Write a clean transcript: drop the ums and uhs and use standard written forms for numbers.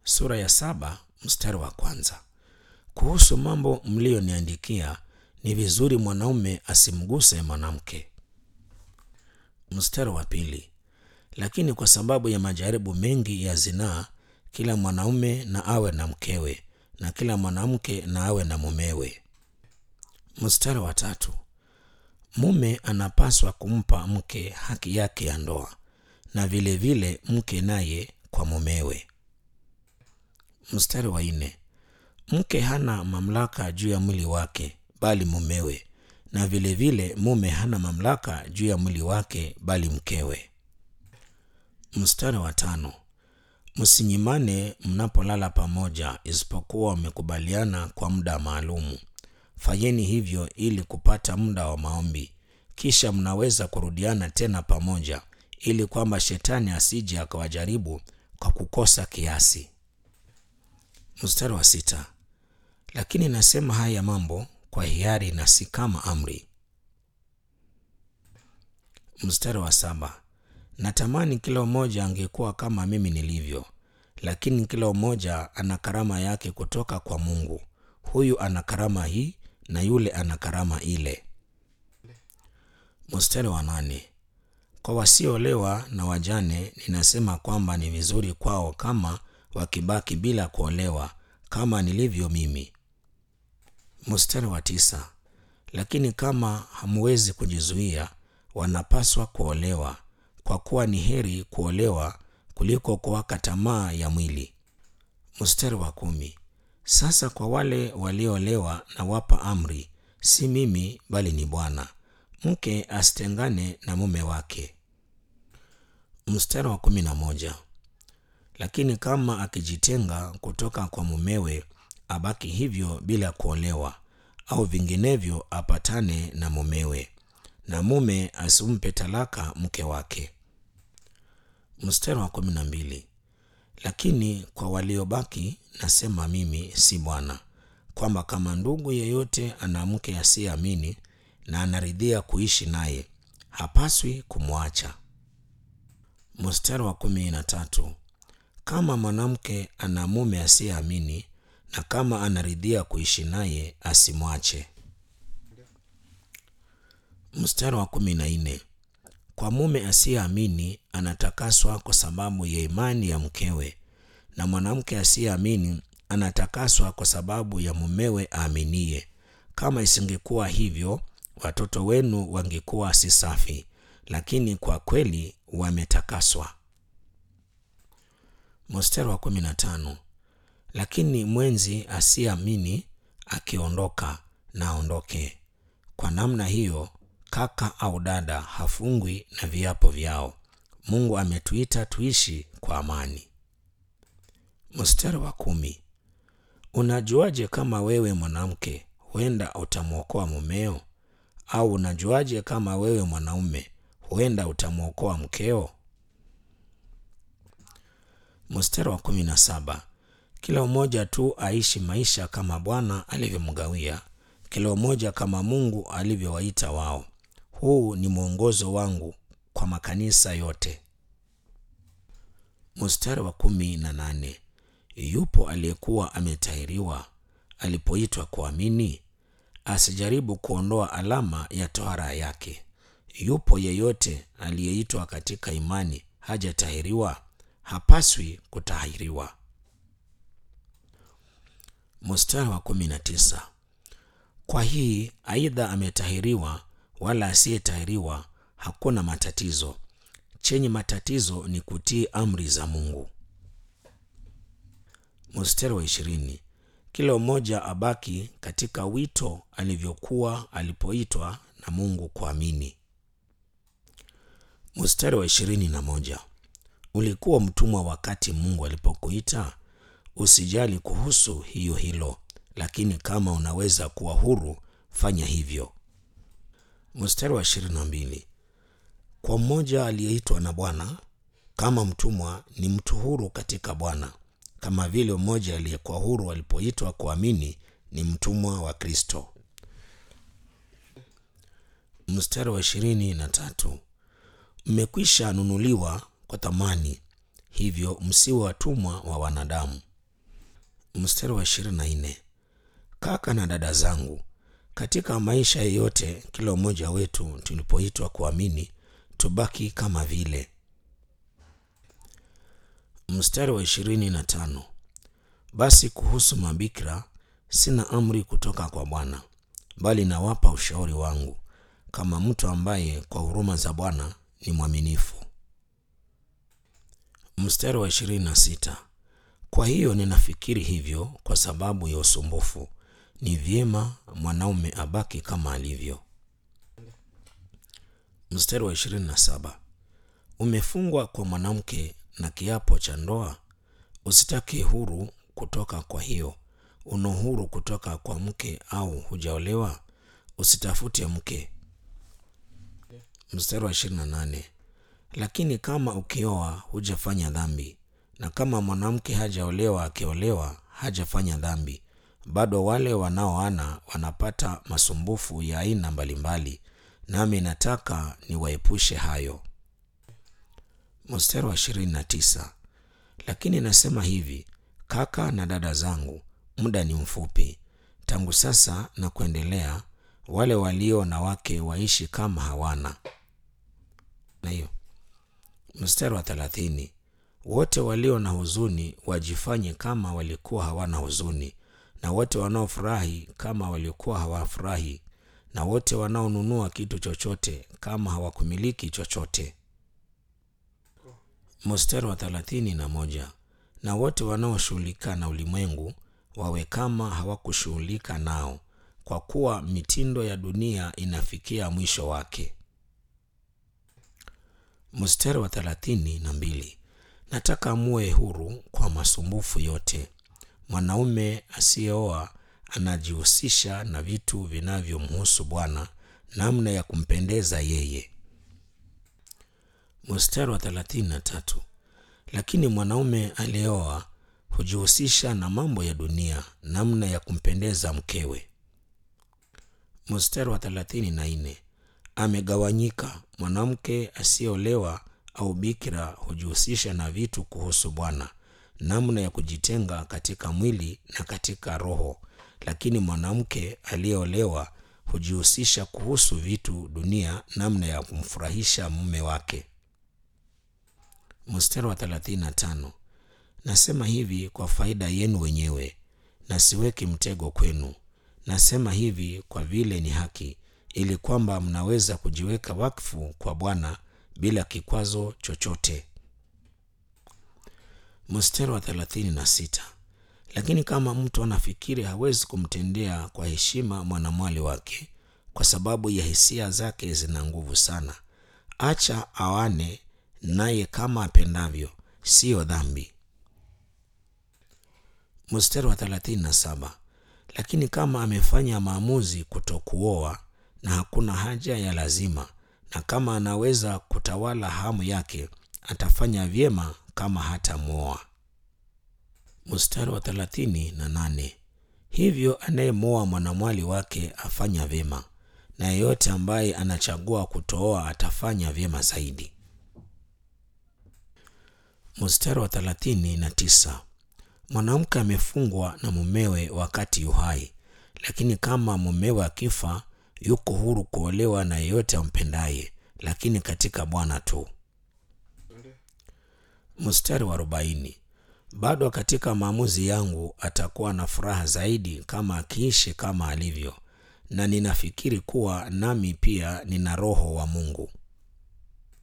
sura ya 7 mstari wa kwanza. Kuhusu mambo mlioniandikia, ni vizuri mwanaume asimguse mwanamke. Mstari wa pili. Lakini kwa sababu ya majaribu mengi ya zinaa, kila mwanaume na awe na mkewe, na kila mwanamke na awe na mumewe. Mstari wa tatu. Mume anapaswa kumpa mke haki yake ya ndoa, na vile vile mke naye kwa mumewe. Mstari wa nne. Mke hana mamlaka juu ya mwili wake bali mumewe, na vile vile mume hana mamlaka juu ya mwili wake bali mkewe. Mstari wa tano. Msinyimane mnapolala pamoja, isipokuwa mmekubaliana kwa muda maalumu. Fanyeni hivyo ili kupata muda wa maombi, kisha mnaweza kurudiana tena pamoja, ili kwamba shetani asije akawajaribu kwa kukosa kiasi. Mstari wa sita. Lakini nasema haya mambo kwa hiari na si kama amri. Mstari wa saba. Natamani kila mmoja angekuwa kama mimi nilivyo, lakini kila mmoja ana karama yake kutoka kwa Mungu. Huyu ana karama hii na yule ana karama ile. Mstari wa nane. Kwa wasioolewa na wajane ninasema kwamba ni vizuri kwao kama wakibaki bila kuolewa, kama nilivyo mimi. Mstari wa tisa. Lakini kama hamwezi kujizuia, wanapaswa kuolewa, kwa kuwa ni heri kuolewa kuliko kuwaka tamaa ya mwili. Mstari wa kumi. Sasa kwa wale walioolewa na wapa amri, si mimi bali ni Bwana, mke asitengane na mume wake. Mstari wa 11. Lakini kama akijitenga kutoka kwa mumewe, abaki hivyo bila kuolewa, au vinginevyo apatane na mumewe, na mume asimpe talaka mke wake. Mstari wa 12. Lakini kwa waliobaki nasema mimi, si Bwana, kwamba kama ndugu yeyote ana mke asiyeamini na anaridhia kuishi naye, hapaswi kumwacha. Mstari wa 13. Kama mwanamke ana mume asiyeamini na kama anaridhia kuishi naye, asimwache. Mstari wa 14. Kwa mume asiyeamini anatakaswa kwa sababu ya imani ya mkewe, na mwanamke asiyeamini anatakaswa kwa sababu ya mumewe aaminie. Kama isingekuwa hivyo, watoto wenu wangekuwa si safi, lakini kwa kweli wametakaswa. Mstari wa 15. Lakini mwenzi asiyeamini akiondoka, na aondoke. Kwa namna hiyo kaka au dada hafungwi na viapo vyao. Mungu ametuita tuishi kwa amani. Mstari wa 10. Unajuaje kama wewe mwanamke huenda utamwokoa mumeo? Au unajuaje kama wewe mwanaume huenda utamwokoa mkeo? Mstari wa 17. Kila mmoja tu aishi maisha kama Bwana alivyomgawia, kila mmoja kama Mungu alivyowaita wao. Huu ni mwongozo wangu kwa makanisa yote. Mstari wa 18. Yupo aliyekuwa ametahiriwa alipoitwa kuamini? Asijaribu kuondoa alama ya tohara yake. Yupo yeyote aliyeitwa katika imani hajatahiriwa? Hapaswi kutahiriwa. Mstari wa 19. Kwa hii aidha ametahiriwa wala asiyetahiriwa hakuna matatizo. Chenye matatizo ni kutii amri za Mungu. Mstari wa 20. Kila mmoja abaki katika wito alivyokuwa alipoitwa na Mungu kuamini. Mstari wa 21. Ulikuwa mtumwa wakati Mungu alipokuita? Usijali kuhusu hilo, lakini kama unaweza kuwa huru, fanya hivyo. Mstari wa 22. Kwa mmoja aliyeitwa na Bwana, kama mtumwa ni mtu huru katika Bwana, kama vile mmoja aliyekuwa huru alipoitwa kuamini ni mtumwa wa Kristo. Mstari wa 23. Mmekwisha nunuliwa kwa thamani, hivyo msiwe watumwa wa wanadamu. Mstari wa 24. Kaka na dada zangu, katika maisha yote kila mmoja wetu tulipoitwa kuamini, tubaki kama vile. Mstari wa 25. Basi kuhusu mabikira sina amri kutoka kwa Bwana, bali nawapa ushauri wangu kama mtu ambaye kwa huruma za Bwana ni mwaminifu. Mstari wa 26. Kwa hiyo ninafikiri hivyo kwa sababu ya usumbufu, ni vyema mwanaume abaki kama alivyo. Mstari wa 27. Umefungwa kwa mwanamke na kiapo cha ndoa, usitaki huru kutoka kwa hiyo. Una huru kutoka kwa mke au hujaolewa, usitafute mke. Mstari wa 28. Lakini kama ukioa hujafanya dhambi, na kama mwanamke hajaolewa akiolewa hajafanya dhambi. Bado wale wanaoana wanapata masumbufu ya aina mbalimbali, nami nataka niwaepushe hayo. Mstari wa 29. Lakini nasema hivi, kaka na dada zangu, muda ni mfupi. Tangu sasa na kuendelea, wale walio na wake waishi kama hawana. Na hiyo. Mstari wa 30. Wote walio na huzuni wajifanye kama walikuwa hawana huzuni, na wote wanaofurahi kama walikuwa hawafurahi, na wote wanaonunua kitu chochote kama hawakumiliki chochote. Mstari wa 31. Na wote wanaoshughulika na ulimwengu wawe kama hawakushughulika nao, kwa kuwa mitindo ya dunia inafikia mwisho wake. Mstari wa 32. Nataka muwe huru kwa masumbufu yote. Mwanaume asiyeoa anajihusisha na vitu vinavyomhusu Bwana, namna ya kumpendeza yeye. Mstari wa 33. Lakini mwanaume aliyeoa hujihusisha na mambo ya dunia, namna ya kumpendeza mkewe. Mstari wa 34. Amegawanyika. Mwanamke asiyeolewa au bikira hujihusisha na vitu kuhusu Bwana, namna ya kujitenga katika mwili na katika roho, lakini mwanamke aliyeolewa hujihusisha kuhusu vitu dunia, namna ya kumfurahisha mume wake. Mstari wa 35. Nasema hivi kwa faida yenu wenyewe, na siweki mtego kwenu. Nasema hivi kwa vile ni haki, ili kwamba mnaweza kujiweka wakfu kwa Bwana bila kikwazo chochote. Mstari wa 36. Lakini kama mtu anafikiri hawezi kumtendea kwa heshima mwanamwali wake, kwa sababu ya hisia zake zina nguvu sana, acha awane naye kama apendavyo, siyo dhambi. Mstari wa 37. Lakini kama amefanya maamuzi kutokuoa na hakuna haja ya lazima, na kama anaweza kutawala hamu yake, atafanya vyema kama hatamwoa. Mstari wa 38. Hivyo anayemwoa mwanamwali wake afanya vyema, na yeyote ambaye anachagua kutooa atafanya vyema zaidi. Mstari wa 39. Mwanamke amefungwa na mumewe wakati yuhai, lakini kama mumewe akifa, yuko huru kuolewa na yeyote ampendaye, lakini katika Bwana tu. Mstari wa 40. Bado katika maamuzi yangu atakuwa na furaha zaidi kama akiishi kama alivyo, na ninafikiri kuwa nami pia nina roho wa Mungu.